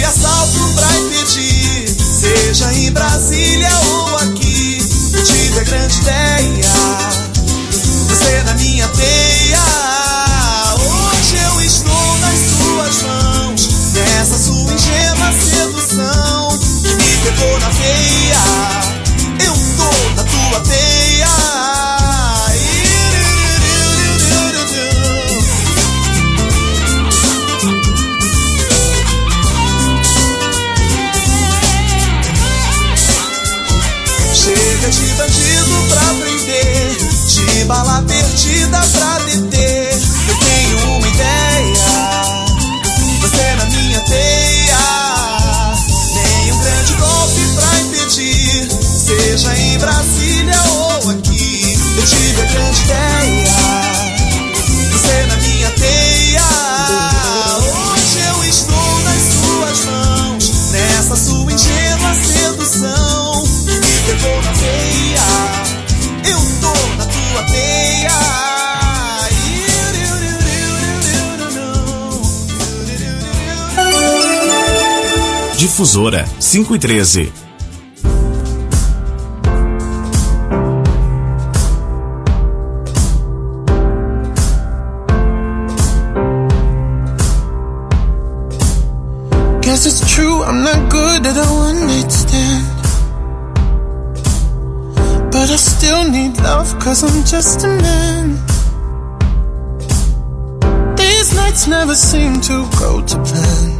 assalto pra impedir, seja em Brasília ou aqui. Eu tive a grande ideia, você na minha teia. Hoje eu estou nas suas mãos, nessa sua ingênua sedução que me pegou na veia. Eu tô na tua teia. Chega de bandido pra prender, de bala perdida pra deter. Eu tenho uma ideia, você na minha teia. Nenhum grande golpe pra impedir, seja em Brasília ou aqui. Eu tive a grande ideia, você na minha teia. Hoje eu estou nas suas mãos, nessa sua ingênua sedução que me pegou na veia. Eu tô na tua teia. Difusora 5:13. Guess it's true, I'm not good at a one-night stand, but I still need love, cause I'm just a man. These nights never seem to go to plan.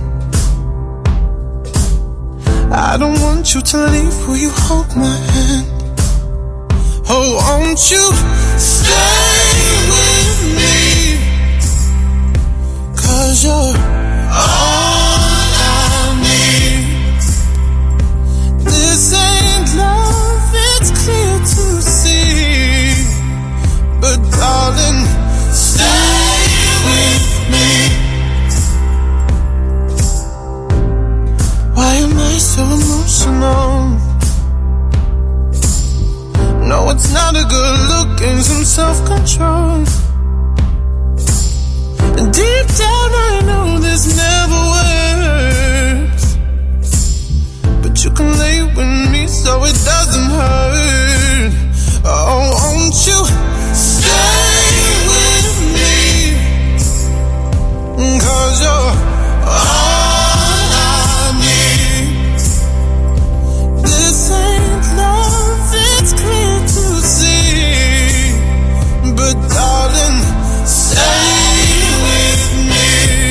I don't want you to leave, will you hold my hand? Oh, won't you stay with me? Cause you're all I need. This ain't love, it's clear to see, but darling, stay with me. Why am I so emotional? No, it's not a good look, and some self-control. Deep down I know this never works, but you can lay with me so it doesn't hurt. Oh, won't you stay with me? Cause you're all I need. This ain't love, it's clear to see, but darling, stay with me.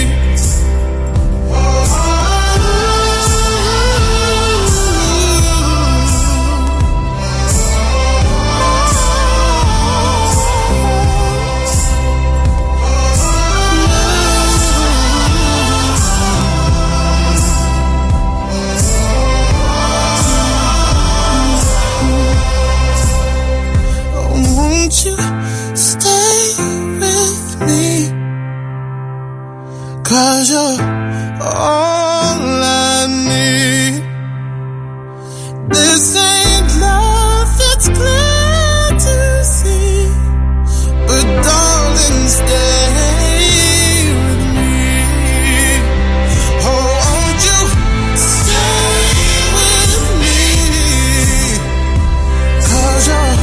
Won't you stay with me? Cause you're all I need. This ain't love, it's clear to see, but darling, stay with me. Oh, won't you stay with me? Cause you're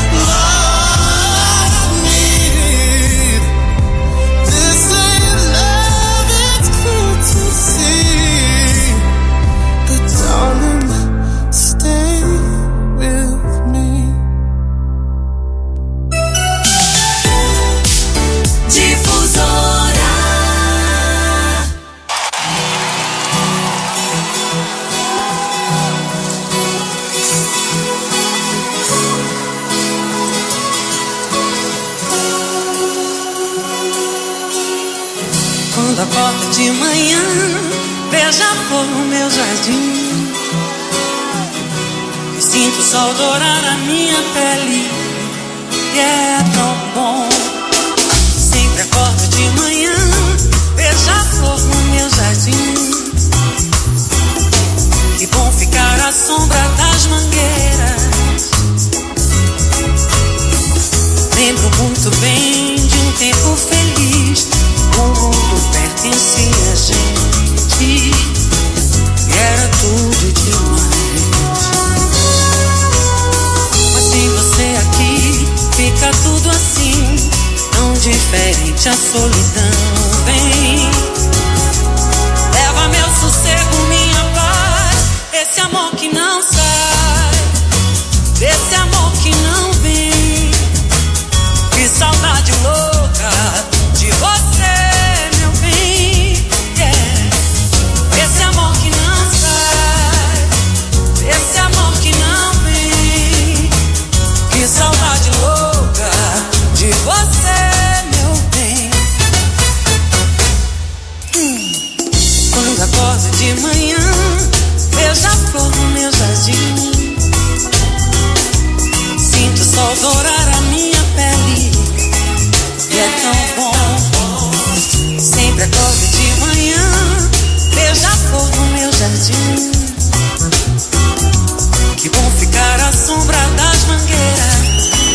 all I need. This ain't love, it's clear to see, but darling, stay with me. Difusora. Quando acorda de manhã, veja a flor no meu jardim, e sinto o sol dourar a minha pele, e é tão bom. Sempre acordo de manhã, veja a flor no meu jardim, que bom ficar à sombra das mangueiras. Lembro muito bem de um tempo feliz, o mundo pertencia a gente. acorde de manhã, veja a flor no meu jardim. Sinto o sol dourar a minha pele, e é tão bom. Sempre acorde de manhã, veja a flor no meu jardim. Que bom ficar à sombra das mangueiras.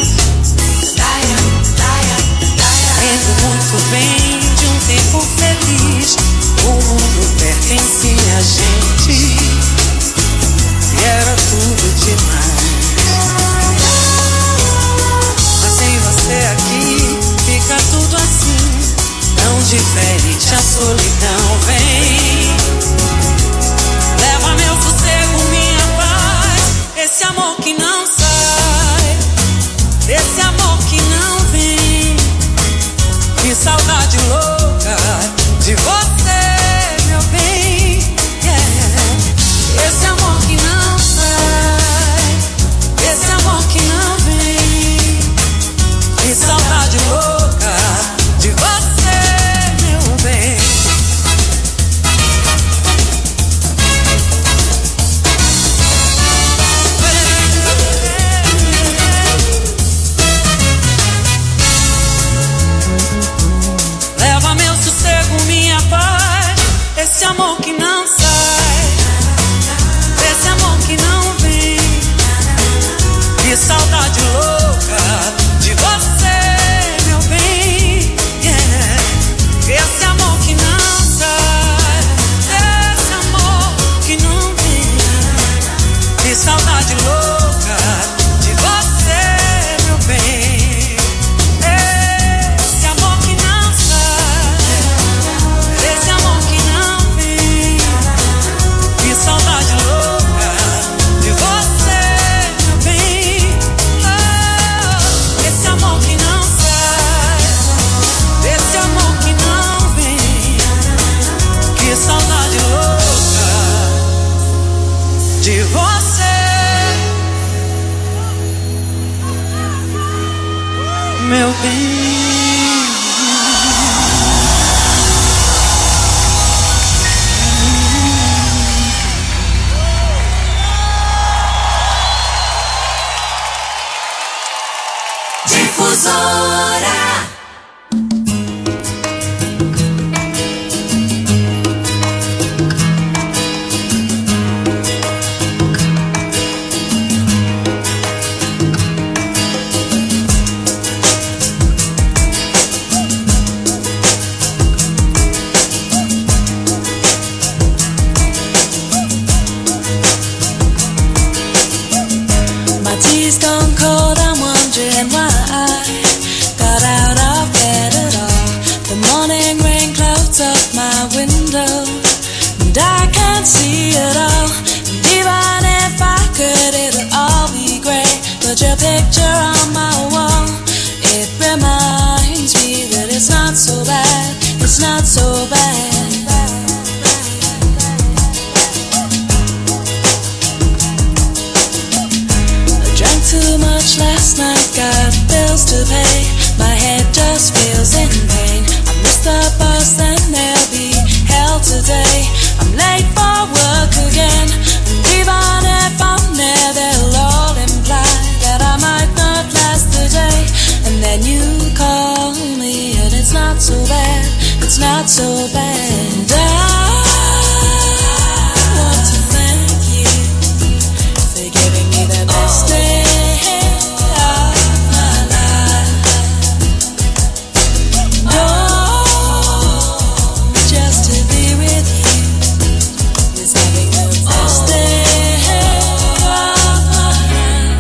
Lembro muito bem de um tempo feliz. O mundo pertencia a gente e era tudo demais. Mas sem você aqui fica tudo assim, tão diferente. A solidão vem, leva meu sossego, minha paz. Esse amor que não sai, esse amor que não vem. Que saudade louca de você, meu bem, yeah. Esse amor que não sai, esse amor que não vem. Que saudade louca de você, meu bem. Leva meu sossego, minha paz. Esse amor que não sai, esse amor que não vem. Que saudade louca de você, meu bem, yeah. Esse amor que não sai, esse amor que não vem. Que saudade louca de você, meu bem. Saudade louca de você, meu bem. Oh, esse amor que não sai, esse amor que não vem. Que saudade louca de você, meu bem. Difusora. My tea's gone cold, I'm wondering why I got out of bed at all. The morning rain clouds up my window, and I can't see it all. And even if I could, it'll all be great. But your picture on my wall, it reminds me that it's not so bad. It's not so bad. Drank too much last night, got bills to pay. My head just feels in pain. I missed the bus and there'll be hell today. I'm late for work again, and even if I'm there, they'll all imply that I might not last the day. And then you call me and it's not so bad. It's not so bad. I want to thank you for giving me the best day of my life. Oh, just to be with you is having the best day of my life.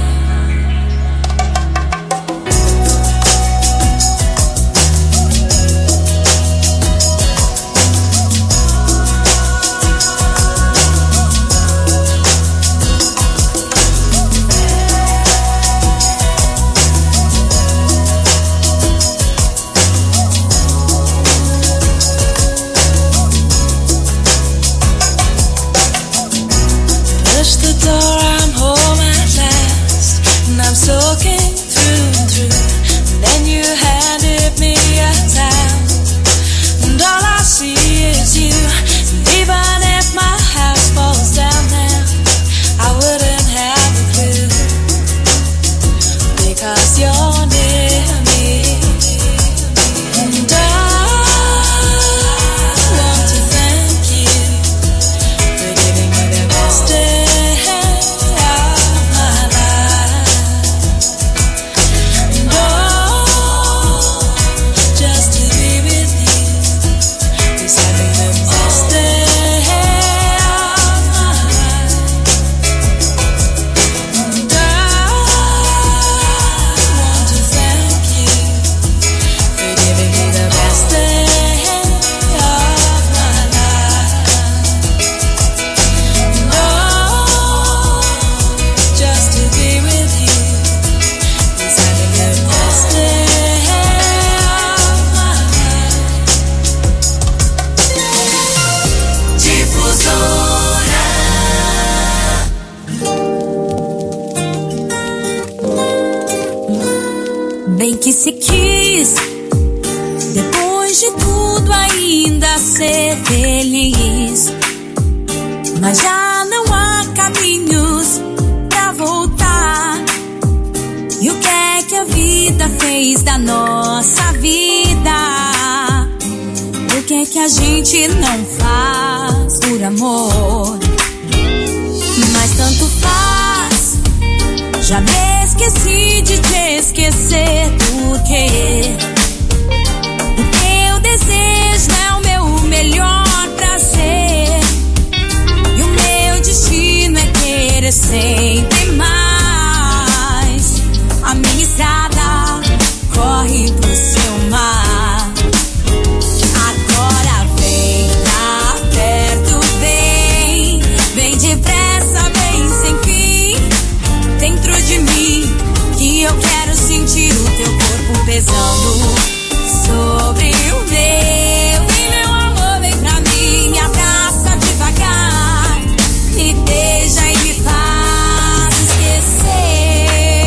feliz, mas já não há caminhos pra voltar. E o que é que a vida fez da nossa vida? O que é que a gente não faz por amor? Mas tanto faz, já me esqueci de te esquecer. Porque o teu desejo é o meu melhor prazer, e o meu destino é querer sempre mais. A minha estrada corre pro seu mar. Agora vem pra perto, vem, vem depressa, vem sem fim, dentro de mim, que eu quero sentir o teu corpo pesando sobre o meu. E meu amor, vem pra mim, me abraça devagar, me beija e me faz esquecer.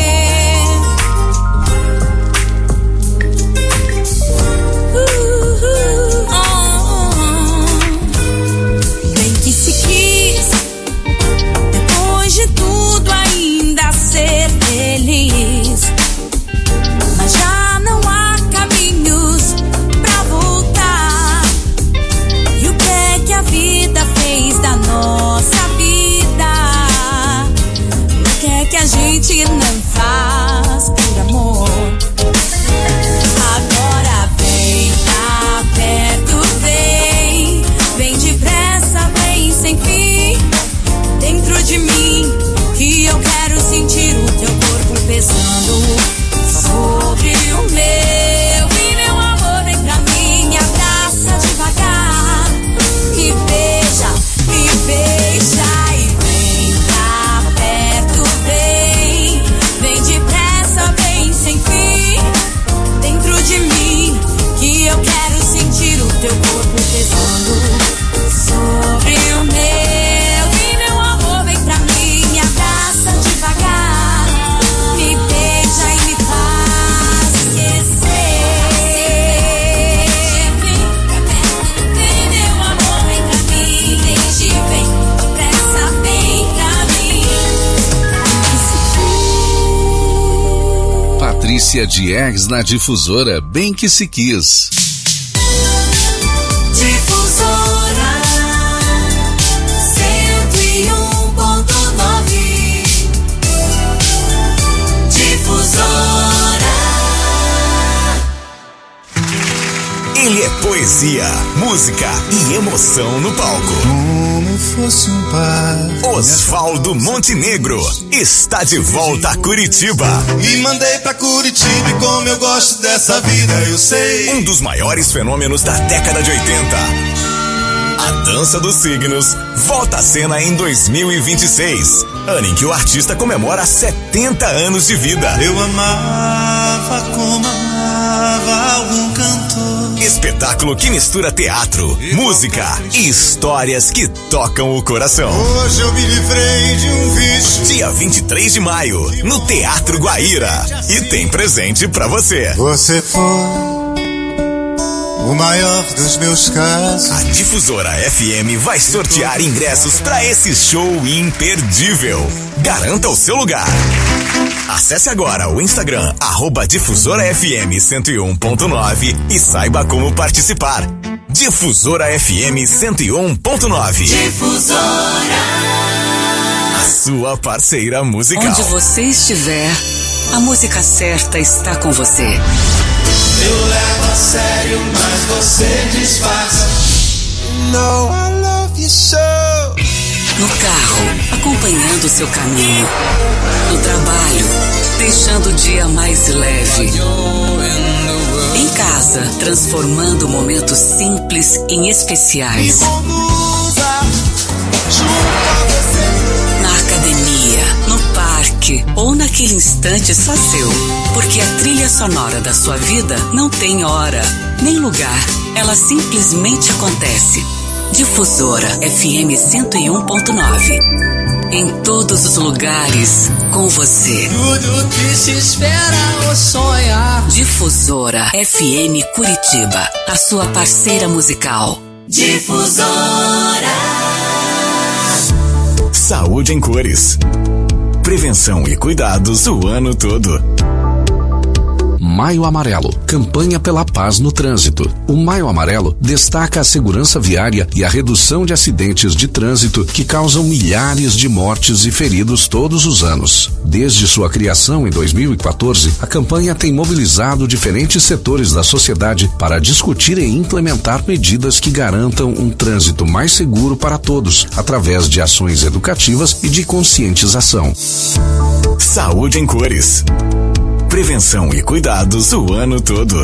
Bem que se quis, depois de tudo ainda ser feliz, mas já não há caminhos pra voltar. E o que é que a vida fez da nossa vida? O que é que a gente não faz por amor? Agora vem pra perto, vem, vem depressa, vem sem fim, dentro de mim, que eu quero sentir o teu corpo pesando sobre o meu. E meu amor, vem pra mim, me abraça devagar, me beija e vem pra perto, vem, vem depressa, vem sem fim, dentro de mim, que eu quero sentir o teu corpo pesando sobre o meu. E meu amor, vem pra mim, me abraça devagar, me beija e me faz esquecer. Vem, meu amor, vem pra mim, vem depressa, vem pra mim. Patrícia Diegues na Difusora, Bem Que Se Quis. Difusora 101.9. Difusora. Ele é poesia, música e emoção no palco. Como fosse um par. Osvaldo Montenegro está de volta a Curitiba. E mandei pra Curitiba, e como eu gosto dessa vida, eu sei. Um dos maiores fenômenos da década de 80. A Dança dos Signos volta à cena em 2026, ano em que o artista comemora 70 anos de vida. Eu amava como amava algum cantor. Espetáculo que mistura teatro, música e histórias que tocam o coração. Hoje eu me livrei de um vício. Dia 23 de maio, no Teatro Guaíra. E tem presente pra você. Você foi o maior dos meus casos. A Difusora FM vai sortear ingressos pra esse show imperdível. Garanta o seu lugar. Acesse agora o Instagram @DifusораFM101.9 e saiba como participar. Difusora FM 101.9. Difusora. A sua parceira musical. Onde você estiver, a música certa está com você. Eu levo a sério, mas você disfarça. No, I love you so. No carro, acompanhando o seu caminho. No trabalho, deixando o dia mais leve. Em casa, transformando momentos simples em especiais. Na academia, no parque ou naquele instante só seu. Porque a trilha sonora da sua vida não tem hora, nem lugar. Ela simplesmente acontece. Difusora FM 101.9. Em todos os lugares, com você. Tudo que se espera ou sonha. Difusora FM Curitiba, a sua parceira musical. Difusora. Saúde em cores. Prevenção e cuidados o ano todo. Maio Amarelo, campanha pela paz no trânsito. O Maio Amarelo destaca a segurança viária e a redução de acidentes de trânsito que causam milhares de mortes e feridos todos os anos. Desde sua criação em 2014, a campanha tem mobilizado diferentes setores da sociedade para discutir e implementar medidas que garantam um trânsito mais seguro para todos, através de ações educativas e de conscientização. Saúde em cores. Prevenção e cuidados o ano todo.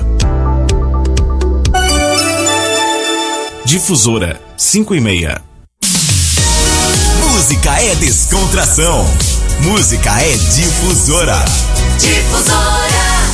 Difusora 5:30. Música é descontração. Música é difusora. Difusora.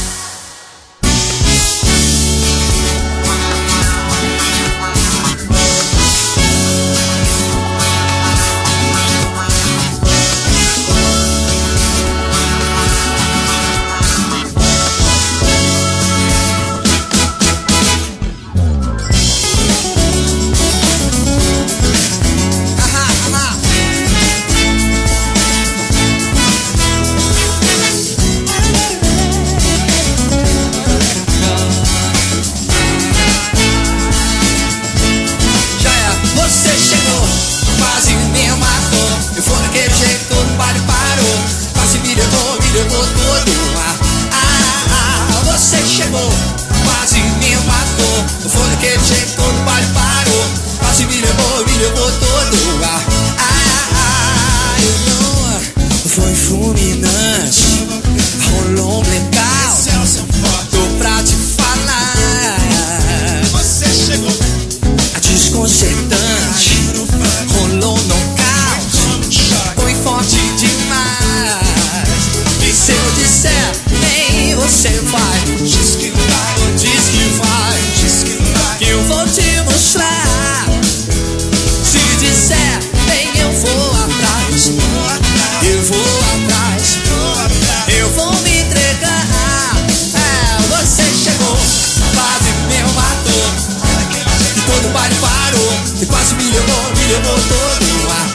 Foi fulminante, rolou um blackout. Tô pra te falar. Você chegou. Desconcertante, rolou um nocaute. Foi forte demais. E se eu disser, nem você vai. Diz que vai, diz que vai, diz que vai. Que eu vou te mostrar. Se disser, nem eu vou atrás. Eu vou atrás, eu vou me entregar. Você chegou, quase me matou. E todo o baile parou, e quase me levou todo.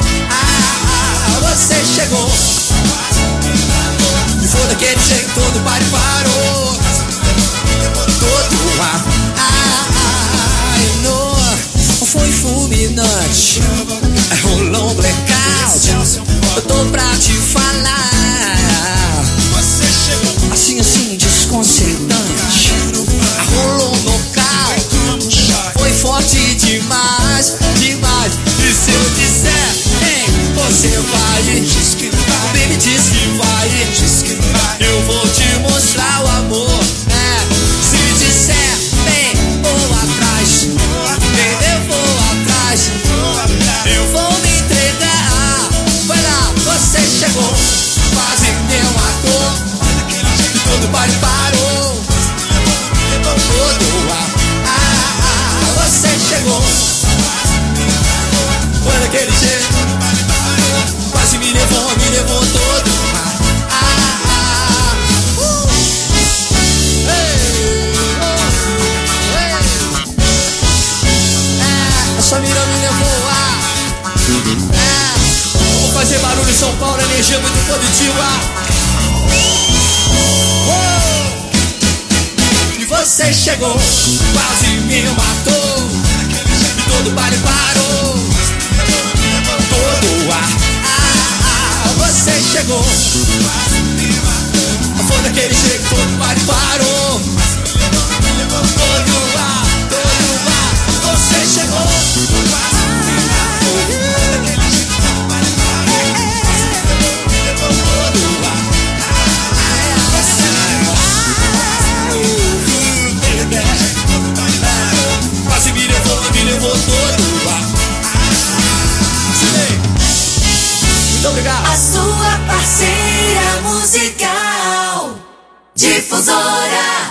Você chegou, e foi daquele jeito, todo o baile parou. Todo não foi fulminante, rolou um blackout. Eu tô pra te falar. Assim, desconcertante. Rolou um nocaute. Foi forte demais, demais. E se eu disser, hein, você vai. O baby diz que vai. Eu vou te mostrar o amor. Se disser, vem, vou atrás. Eu vou atrás. Eu vou me entregar. Vai lá, você chegou, quase me matou. Todo o baile parou. Todo você chegou, foi daquele jeito, quase me levou todo. Essa mira me levou. Vou fazer barulho em São Paulo, energia muito positiva. E você chegou, quase me matou. E todo o baile parou. Todo você chegou, foi daquele jeito, todo o baile parou. Todo você chegou. Quase me levou todo. Muito obrigado. A sua parceira musical, Difusora.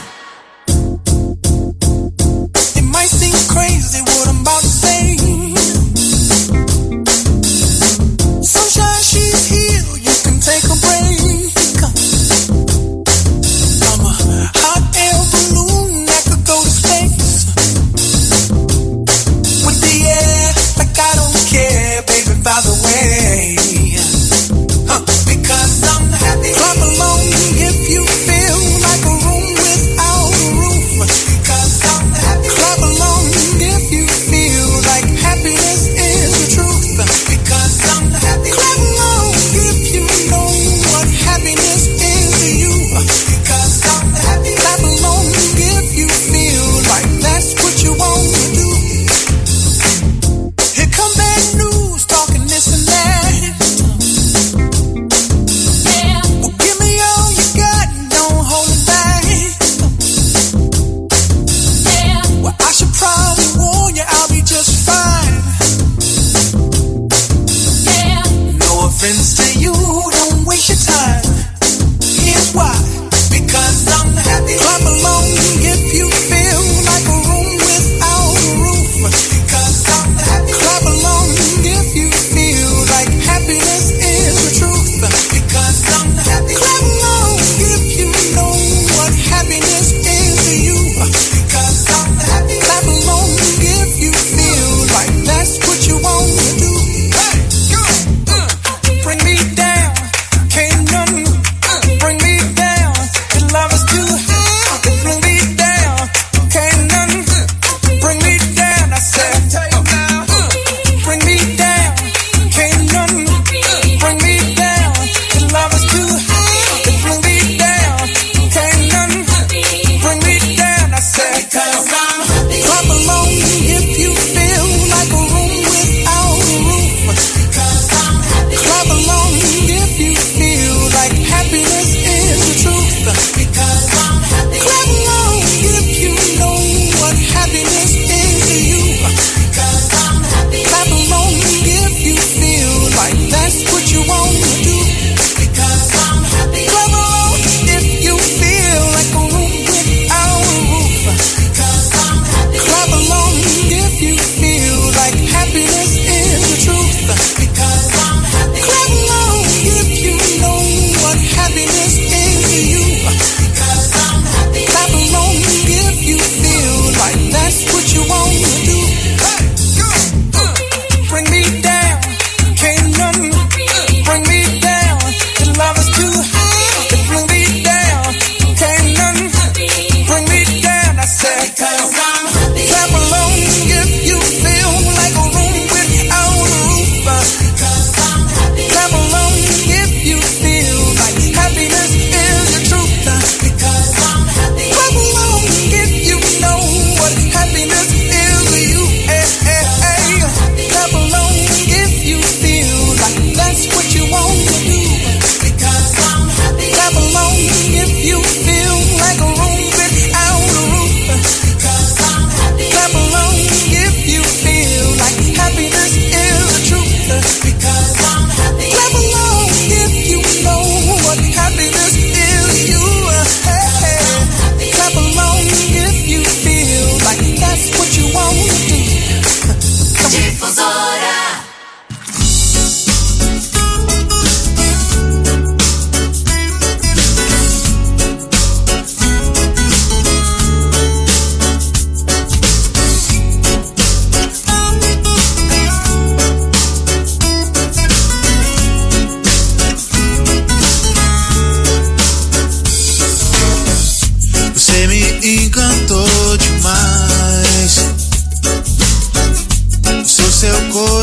It might seem crazy what I'm about to say. Sunshine, she's here, you can take a break. I'm a hot air balloon that could go to space. With the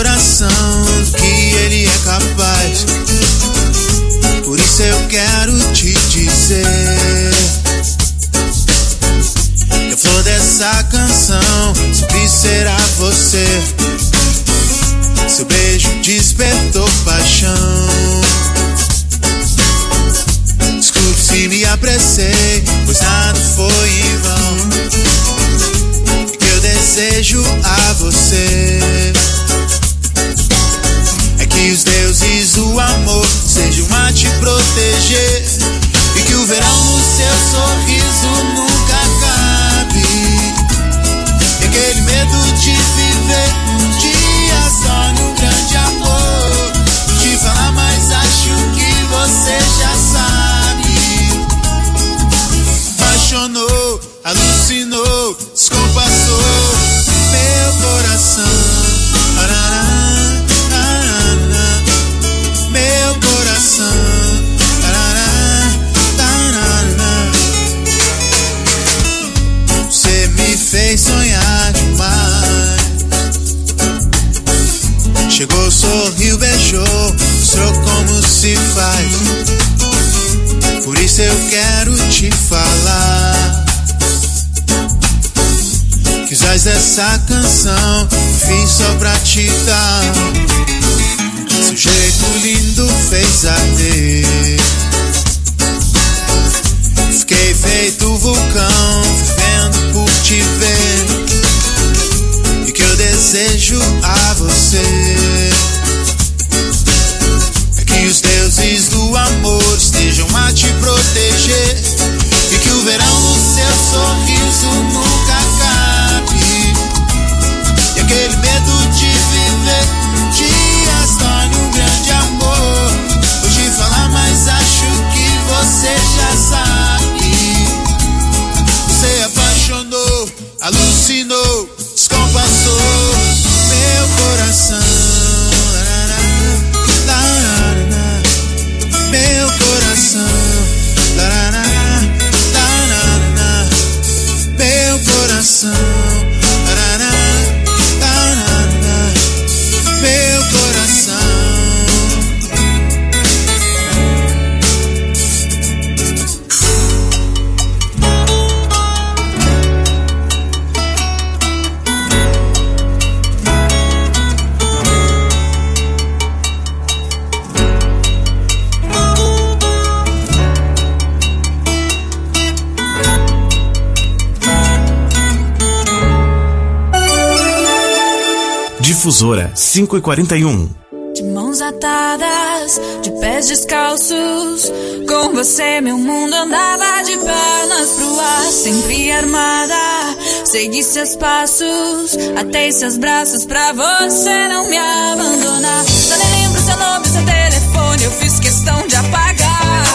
coração que ele é capaz. Por isso eu quero te dizer que a flor dessa canção sempre será você. Seu beijo despertou paixão. Desculpe se me apressei, pois nada foi em vão. O que eu desejo a você é que os deuses do amor sejam a te proteger, e que o verão no seu sorriso nunca acabe. E aquele medo de viver um dia só num grande amor, te falar, mas acho que você já sabe. Apaixonou, alucinou, descompassou meu coração. Meu coração. Você me fez sonhar demais. Chegou, sorriu, beijou, mostrou como se faz. Por isso eu quero te falar que os ais dessa canção vim só pra te dar. Seu jeito lindo fez arder. Fiquei feito vulcão, vivendo por te ver. E que eu desejo a você é que os deuses do amor estejam a te proteger, e que o verão no seu sorriso nunca acabe. E aquele medo de viver um dia só num grande amor, vou te falar, mas acho que você já sabe. Você apaixonou, alucinou, descompassou meu coração. Meu coração. Meu coração. Meu coração. Difusora 5h41. De mãos atadas, de pés descalços, com você meu mundo andava de pernas pro ar, sempre armada. Segui seus passos, atei seus braços pra você não me abandonar. Só nem lembro seu nome, seu telefone, eu fiz questão de apagar.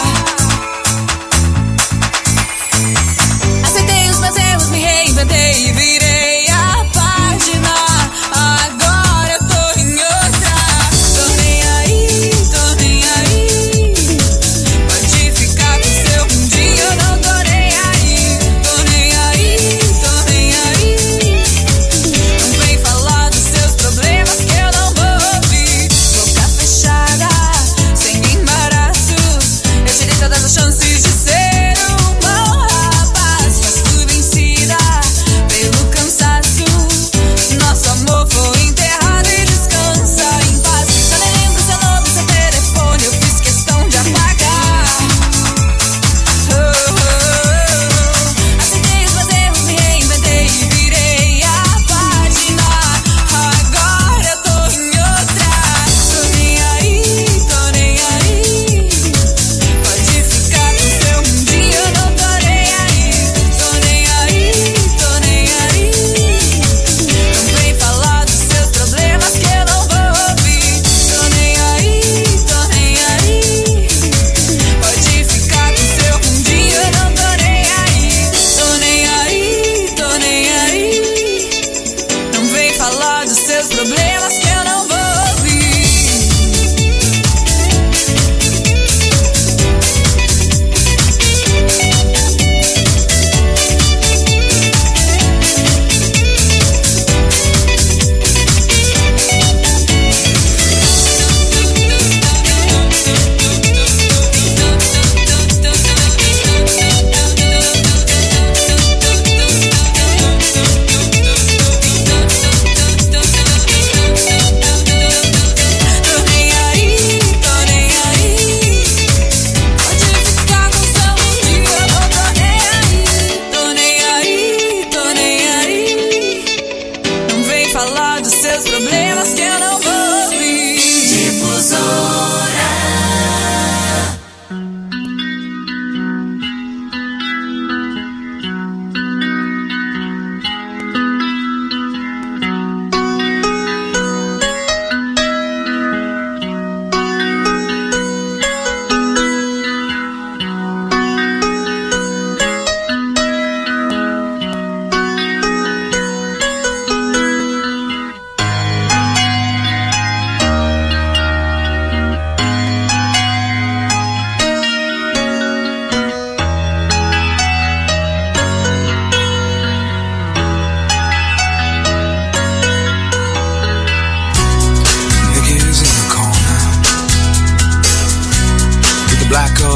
Aceitei os meus erros, me reinventei e virei a página. Agora eu tô em outra. Tô nem aí, tô nem aí. Pode ficar com seu mundinho, eu não tô nem aí. Tô nem aí, tô nem aí. Não vem falar dos seus problemas que eu não vou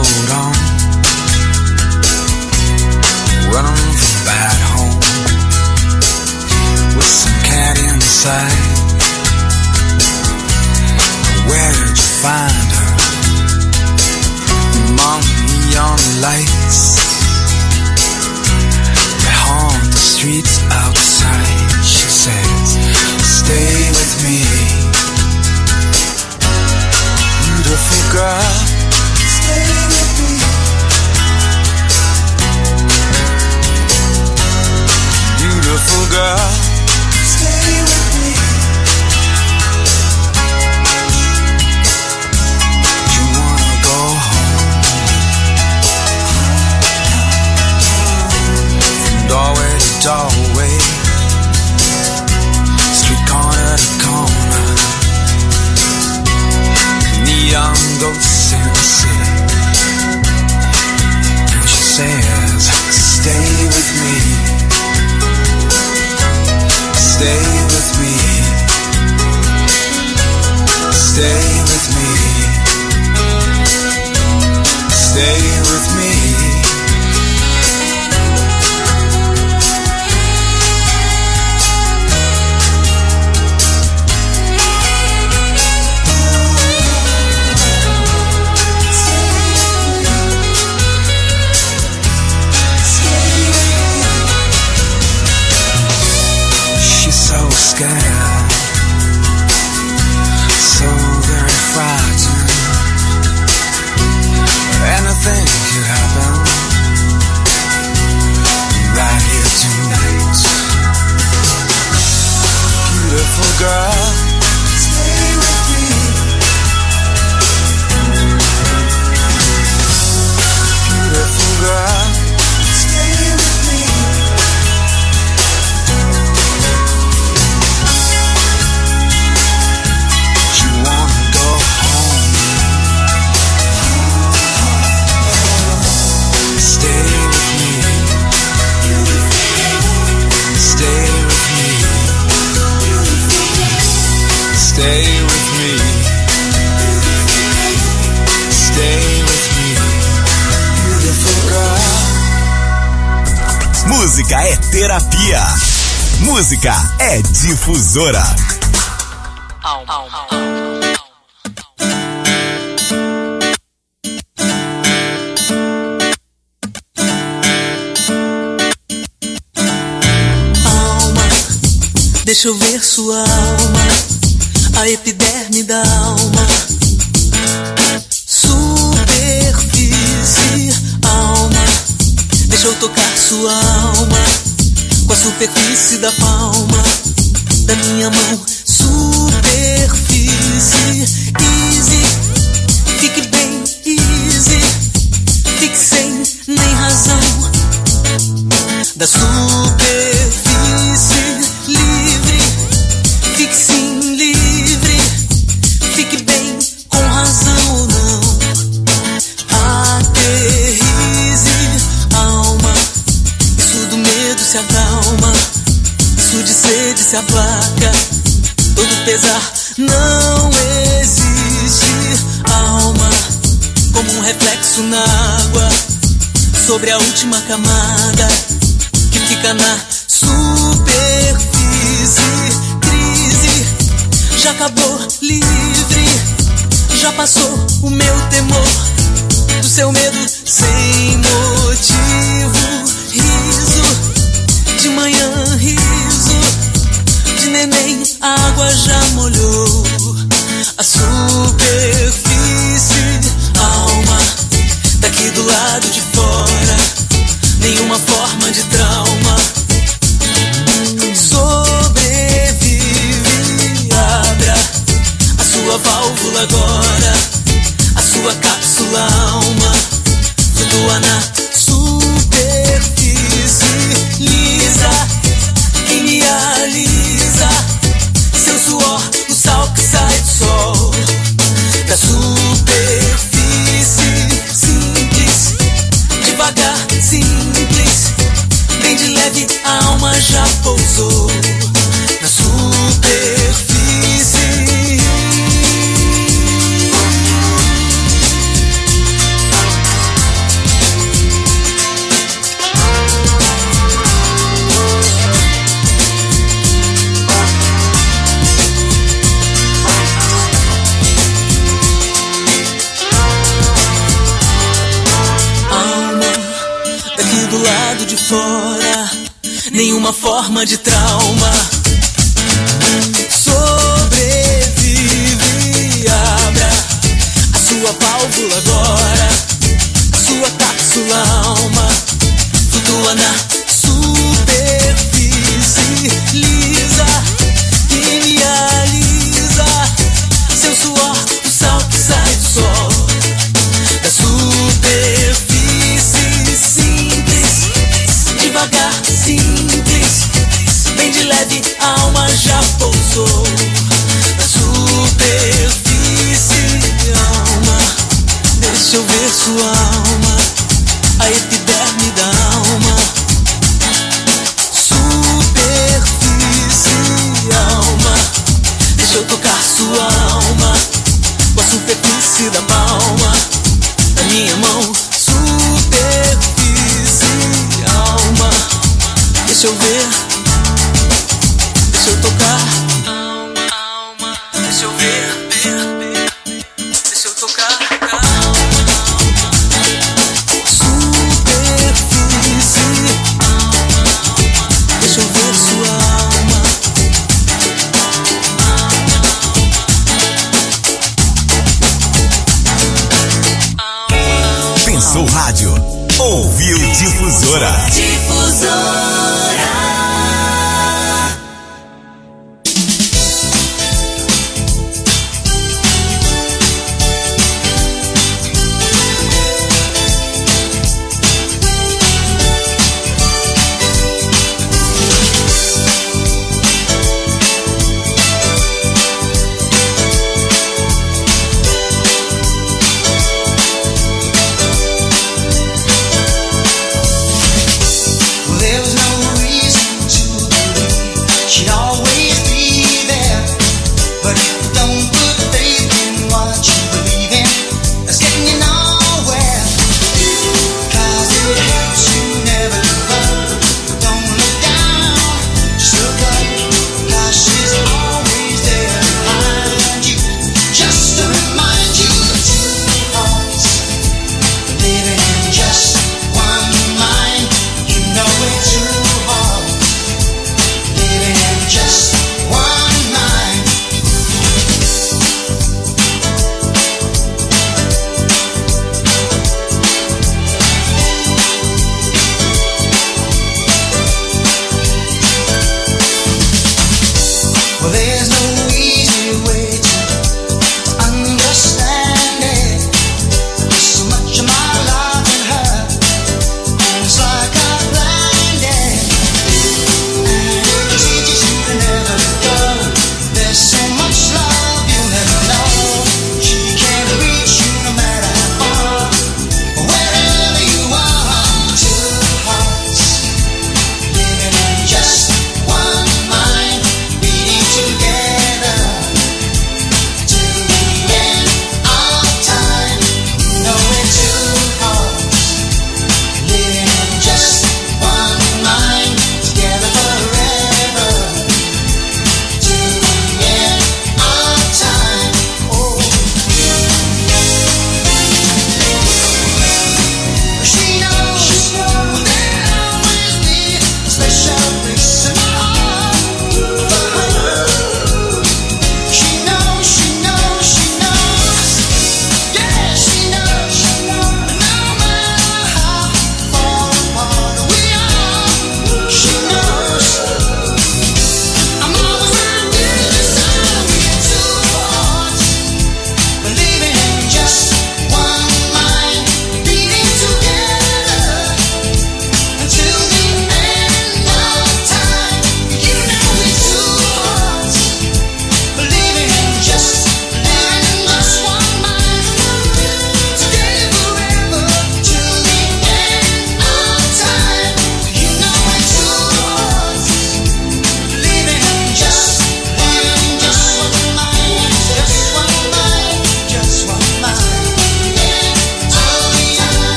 road on, running from bad home, with some cat inside. Where did you find her? Among neon lights that haunt the streets outside. She says, stay with me, beautiful girl, stay with me. Beautiful girl, stay with me. You wanna go home, from doorway to doorway, street corner to corner, neon ghosts in the city. And she says, stay with me, stay with me, stay with me, stay with me. Scared, so very frightened. Anything could happen right here tonight. Beautiful girl, stay with me. Beautiful girl, stay with me. Stay with me, stay with me, beautiful girl. Música é terapia. Música é difusora. Alma, deixa eu ver sua alma, a epiderme da alma, superfície, alma, deixa eu tocar sua alma, com a superfície da palma da minha mão, superfície, easy, fique bem easy, fique sem nem razão, da superfície livre, fique sim livre, fique bem com razão ou não, aterrize, alma, isso do medo se acalma, isso de sede se aplaca, todo pesar não existe, alma, como um reflexo na água, sobre a última camada, que fica na superfície, crise, já acabou, livre, já passou o meu temor, do seu medo sem motivo, riso, de manhã riso, de neném a água já molhou, a superfície, alma, daqui do lado de fora, nenhuma forma de trauma, sobrevive, abra a sua válvula agora, a sua cápsula alma, flutua na superfície, lisa, quem me alisa, seu suor, o sal que sai do sol, da superfície, simples, devagar, simples, bem de leve, a alma já pousou na superfície. de fora, nenhuma forma de trauma. Sobrevive, abra a sua válvula agora, a sua cápsula alma flutua na superfície lisa que me alisa. Seu suor, o sal que sai do sol, da superfície simples, devagar, simples, bem de leve, a alma já pousou. Da superfície, alma, deixa eu ver sua alma, a epiderme da alma. Superfície, alma, deixa eu tocar sua alma, com a superfície da palma da minha mão. Superfície, alma, deixa eu ver, deixa eu tocar, alma, deixa eu ver, deixa eu tocar. Superfície, deixa eu ver sua alma. Pensou rádio, ouviu Difusora. Difusora. There was no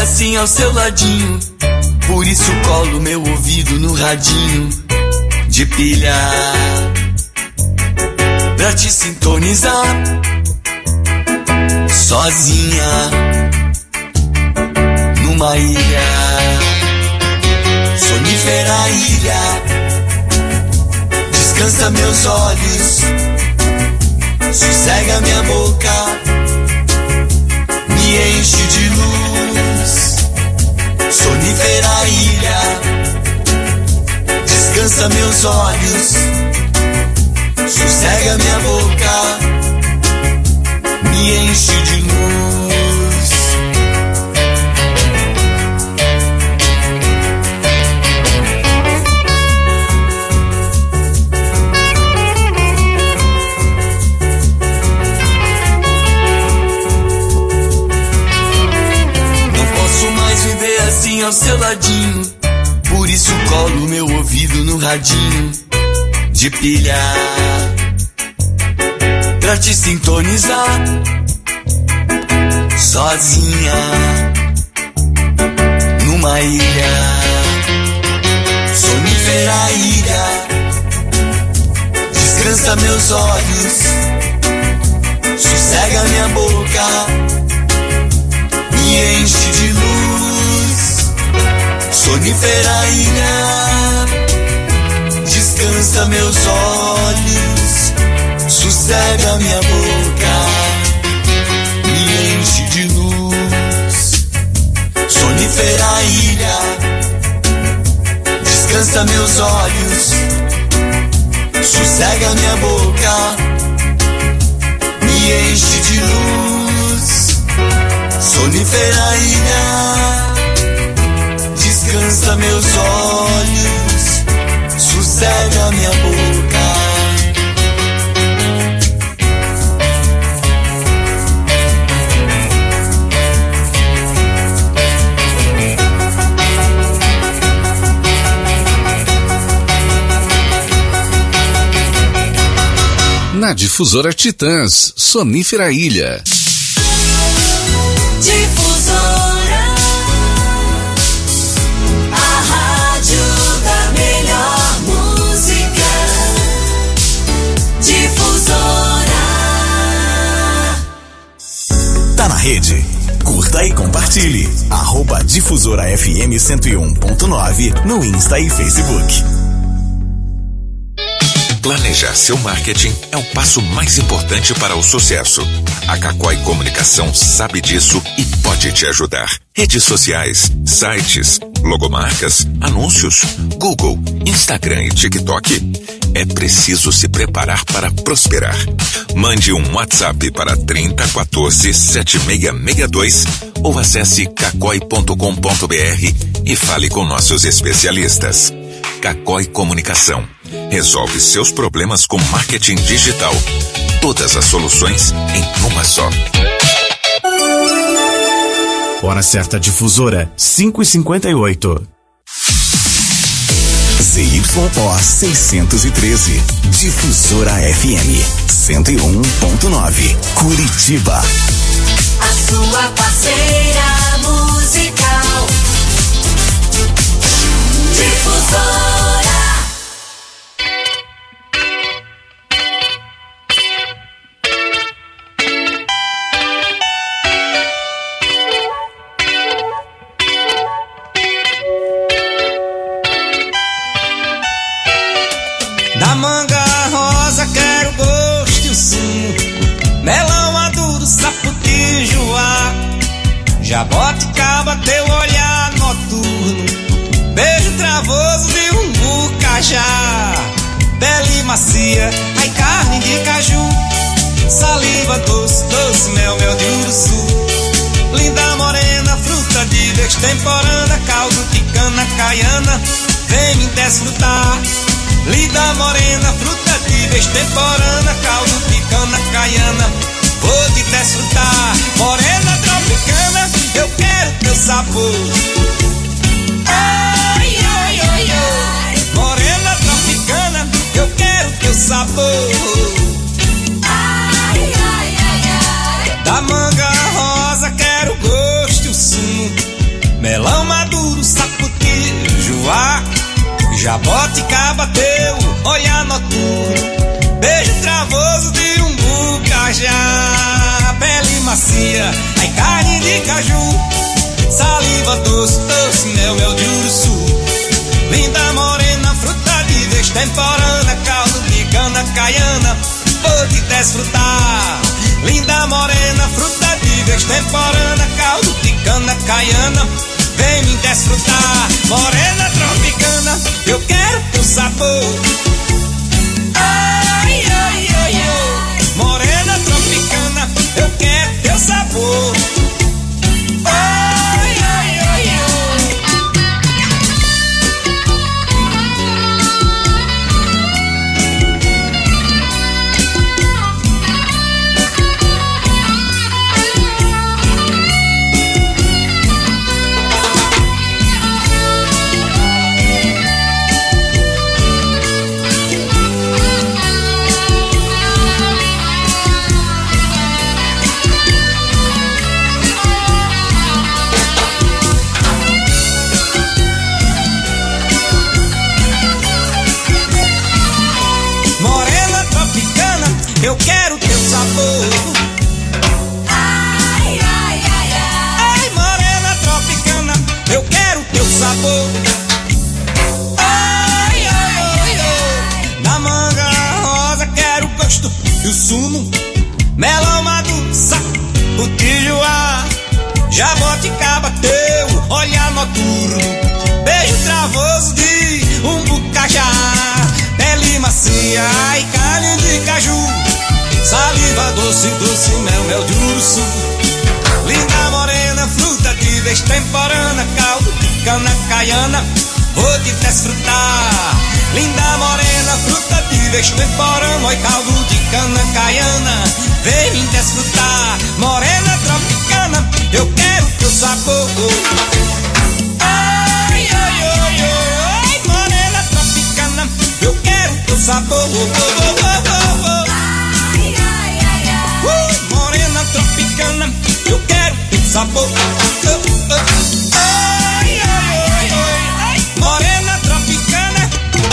assim ao seu ladinho. Por isso colo meu ouvido no radinho de pilha pra te sintonizar. Sozinha numa ilha, sonífera ilha. Descansa meus olhos, sossega minha boca, me enche de luz. Sonífera ilha, descansa meus olhos, sossega minha boca, me enche de luz. Assim ao seu ladinho, por isso colo meu ouvido no radinho de pilha pra te sintonizar. Sozinha numa ilha, sonífera ilha. Descansa meus olhos, sossega minha boca, me enche de luz. Sonífera ilha, descansa meus olhos, sossega minha boca, me enche de luz. Sonífera ilha, descansa meus olhos, sossega minha boca, me enche de luz. Sonífera ilha, descansa meus olhos, sossega minha boca. Na Difusora Titãs, Sonífera Ilha. Difusora, a rádio da melhor música. Difusora. Tá na rede? Curta e compartilhe. @Difusora FM 101.9 no Insta e Facebook. Planejar seu marketing é o passo mais importante para o sucesso. A Cacói Comunicação sabe disso e pode te ajudar. Redes sociais, sites, logomarcas, anúncios, Google, Instagram e TikTok. É preciso se preparar para prosperar. Mande um WhatsApp para 3014 7662 ou acesse cacói.com.br e fale com nossos especialistas. Cacói Comunicação. Resolve seus problemas com marketing digital. Todas as soluções em uma só. Hora certa Difusora, 5h58. ZYO 613, Difusora FM 101.9, Curitiba. A sua parceira musical. Difusora. Da manga rosa quero gosto e o sumo, melão maduro, sapoti, joá, jaboticaba, teu olhar noturno, beijo travoso e um bucajá, pele macia, ai carne de caju, saliva doce, doce mel, mel de uruçu, linda morena, fruta de destemporânea, caldo de cana caiana, vem me desfrutar. Linda morena, fruta de destemporânea, caldo de cana caiana, vou te desfrutar. Morena tropicana, eu quero teu sabor. Ai, ai, ai, ai. Morena tropicana, eu quero teu sabor. Ai, ai, ai, ai. Da manga rosa quero gosto e o sumo, Jaboticaba teu olhar noturno, beijo travoso de umbu cajá, pele macia, ai carne de caju, saliva doce, doce mel, mel de uruçu. Linda morena, fruta de vez temporana, caldo de cana caiana, vou te desfrutar. Linda morena, fruta de vez temporana, caldo de cana caiana, vem me desfrutar. Morena tropicana, eu quero teu sabor. Ai, ai, ai, ai. Morena tropicana, eu quero teu sabor. Ai, ai, ai, ai. Eu quero teu sabor. Ai, ai, ai, ai. Ai, morena tropicana, eu quero teu sabor. Ai, ai, ai, ai. Da manga rosa quero o gosto e o sumo, melão maduro, o tijuá, jaboticaba teu olhar noturno, beijo travoso de umbu cajá, pele macia, ai carne de caju, saliva doce, doce, mel, mel de urso. Linda morena, fruta de vez temporana, caldo de cana caiana, vou te desfrutar. Linda morena, fruta de vez temporana, oi caldo de cana caiana, vem me desfrutar. Morena tropicana, eu quero teu sabor. Ai, ai, ai, ai, morena tropicana, eu quero teu sabor. Morena tropicana, eu quero teu sabor. Ai, ai, ai, ai, morena tropicana.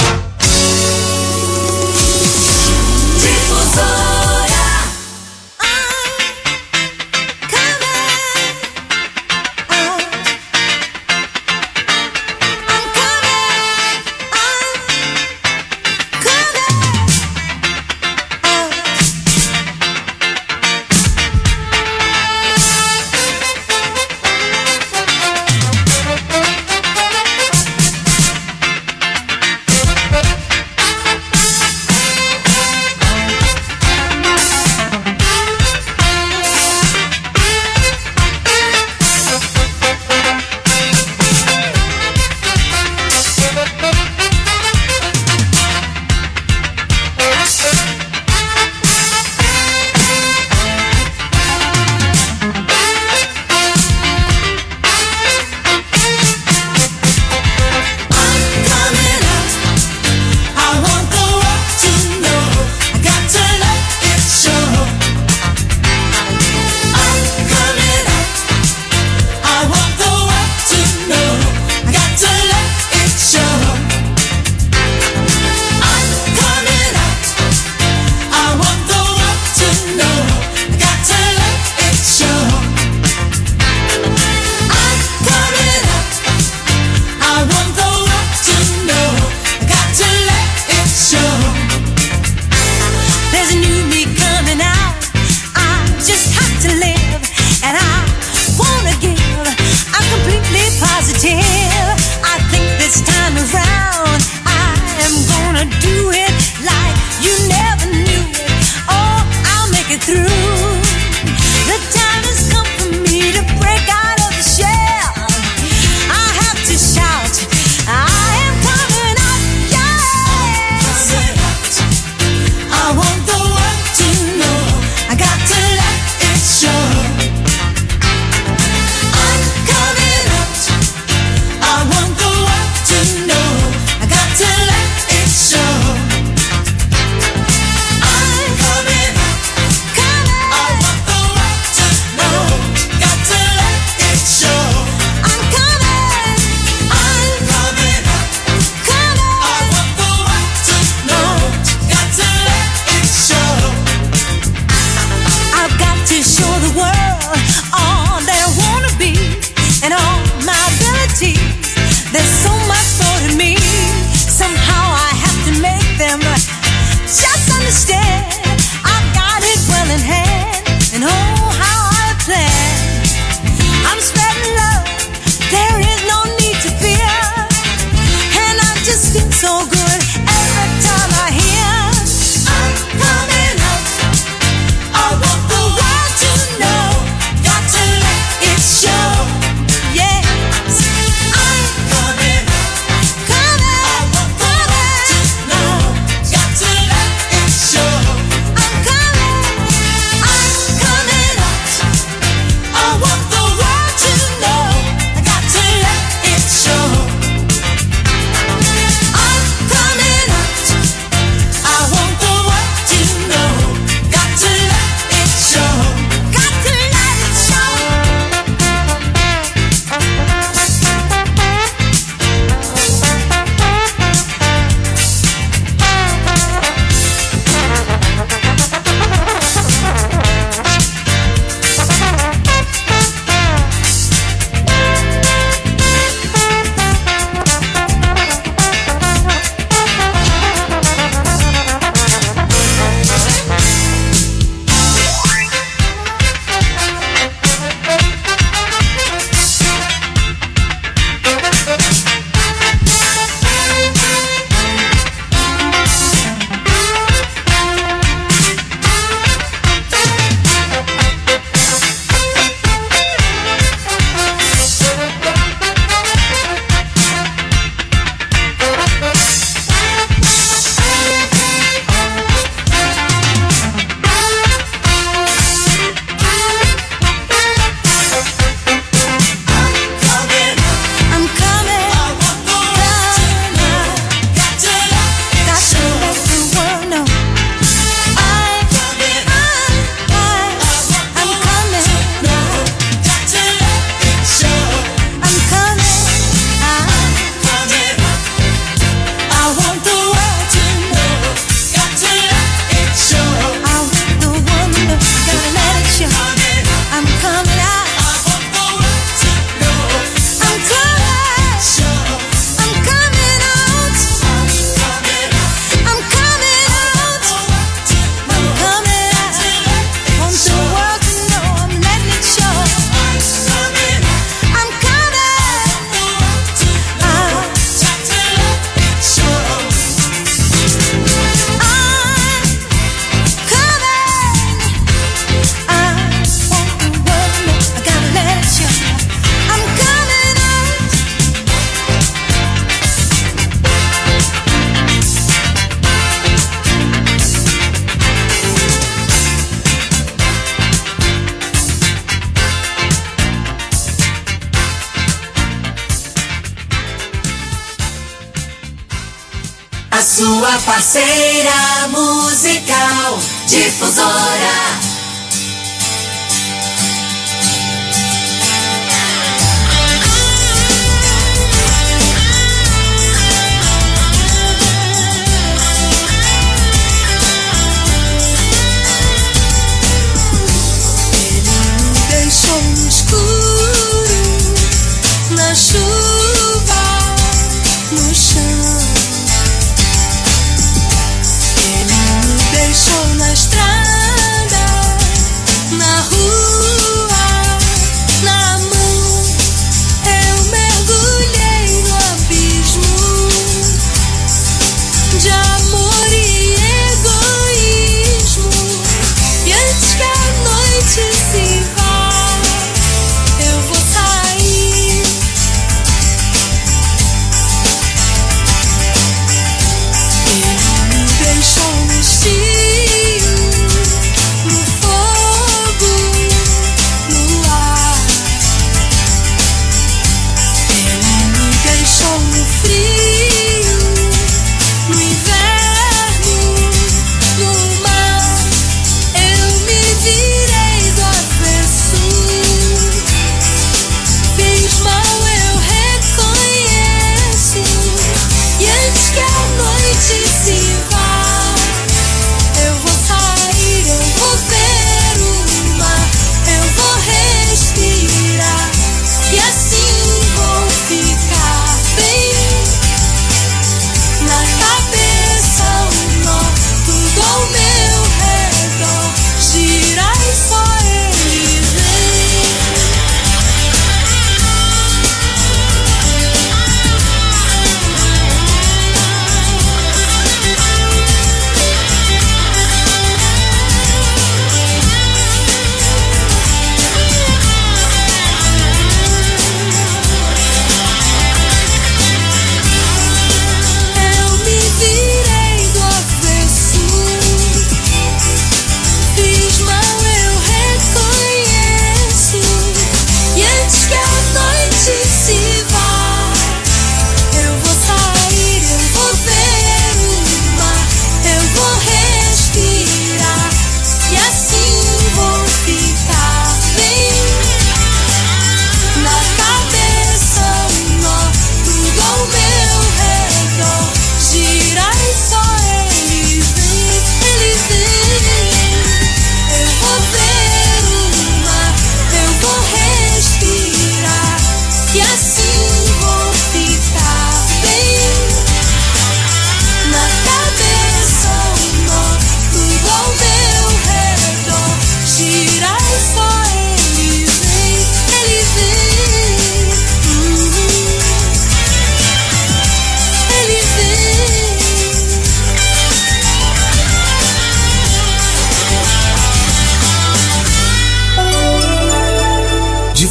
Difusora. so good every time I hear I'm coming out. I want the world to know, got to let it show. Yes, I'm coming out, coming. I want the world to know, got to let it show. I'm coming out. I want the world to know, I got to let it show. I'm coming out. I want the world to know, got to let it show. Got to let it show. I'm coming. I want the world to know, got to let the world know. I'm coming. I'm coming. Got to let it show. I'm coming. I want the world to know, got to let it show. I want the world to know, gotta let it show. I'm coming out. I want the world to know, I'm coming. I'm coming out. I'm coming out. I'm coming out. Want the world to know, I'm letting it show. I'm coming. Got to let it show. I'm coming. I want the world to know, I gotta let it show. I'm coming out. A sua parceira musical Difusora. Deixou no escuro, na chuva, no chão. Ele me deixou na estrada.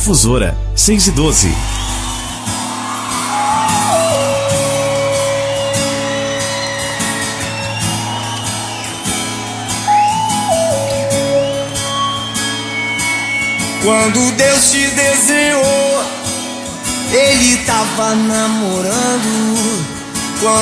Difusora, 6 e 12. Quando Deus te desenhou, Ele tava namorando